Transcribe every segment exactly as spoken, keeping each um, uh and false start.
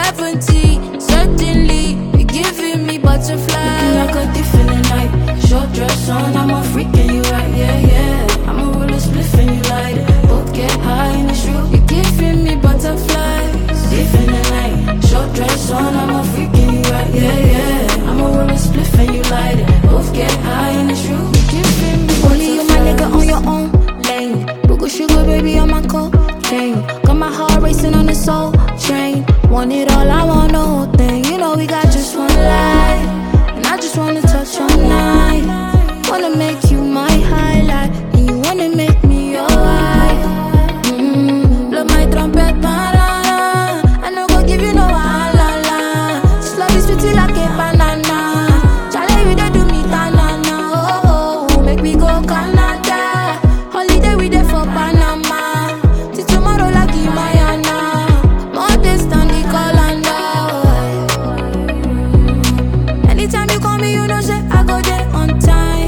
seventy. Certainly, you're giving me butterflies. Looking like a thief in the night. Short dress on, I'm a freak and you right, yeah, yeah. I'm a roller spliff and you light it. Both get high in the shoe. You're giving me butterflies. Thief in the night. Short dress on, I'm a freak and you right, yeah, yeah. I'm a roller spliff and you light it. Both get high in the shoe. You're giving me Only you, my nigga, on your own lane. Boogle sugar, baby, on my cocaine. Got my heart racing on the soul train. Want it all, I want the whole thing. You know we got just one life, and I just wanna touch all night. Wanna make you my highlight, and you wanna make me your wife. Mm-hmm. Blow my trumpet, banana. I no go give you no wahala. This love is sweet like a banana. Charlie, we dey do me tanana. Oh, oh, make me go Canada. Holiday we dey for Panama. Till tomorrow like Imayana. More days than the calendar. Anytime you call me, you know say I go there on time.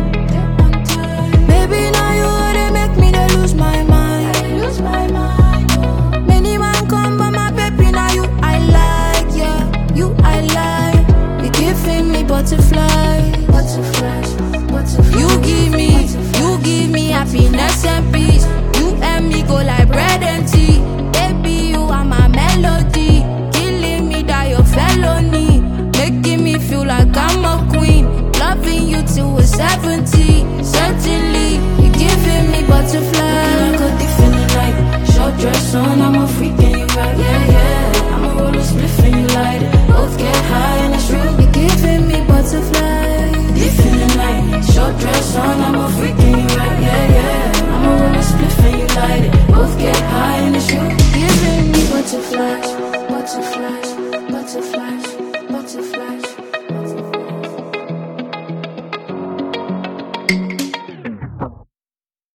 Baby, now you dey make me dey lose my mind. Lose my mind. Many man come, but my baby, now you I like, yeah, you I like. You giving me butterflies, butterflies, butterflies. You give me, you give me happiness and peace. You and me go like bread and tea. Baby, you are my melody. Killing me that your felony. Making me feel like I'm a queen. Loving you till we're seventy. Certainly, you're giving me butterflies. Like a thief in the night. Short dress on, I'm